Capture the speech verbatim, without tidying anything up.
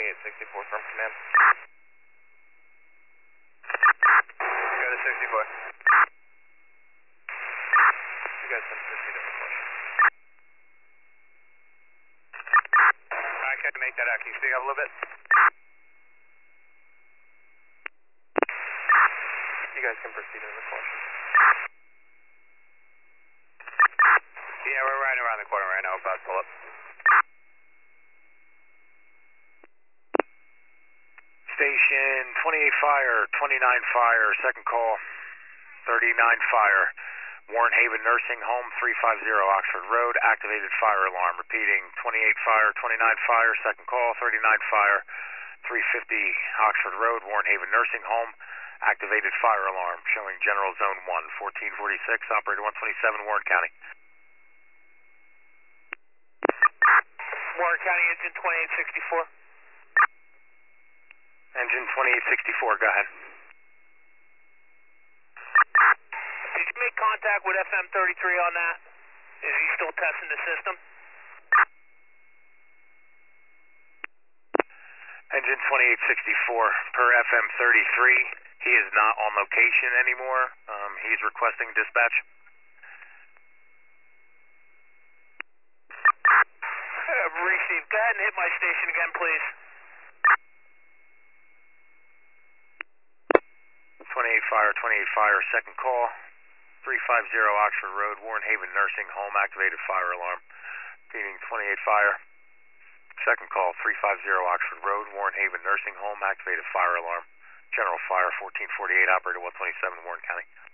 twenty-eight sixty-four from command. Go to sixty-four. You guys can proceed in the course. I can't make that out. Can you speak up a little bit? You guys can proceed in the course. Yeah, we're right around the corner right now. About to pull up. Station twenty-eight fire, twenty-nine fire, second call, thirty-nine fire, Warren Haven Nursing Home, three fifty Oxford Road, activated fire alarm. Repeating, twenty-eight fire, twenty-nine fire, second call, thirty-nine fire, three fifty Oxford Road, Warren Haven Nursing Home, activated fire alarm, showing General Zone one, fourteen forty-six, operator one twenty-seven, Warren County. Warren County, engine twenty-eight sixty-four. Engine twenty-eight sixty-four, go ahead. Did you make contact with F M thirty-three on that? Is he still testing the system? Engine twenty-eight sixty-four, per F M thirty-three, he is not on location anymore. Um, he's requesting dispatch. Uh, receive. Go ahead and hit my station again, please. twenty-eight fire, twenty-eight fire, second call, three fifty Oxford Road, Warren Haven Nursing Home, activated fire alarm. Repeating, twenty-eight fire, second call, three fifty Oxford Road, Warren Haven Nursing Home, activated fire alarm. General fire, fourteen forty-eight, operator one twenty-seven, Warren County.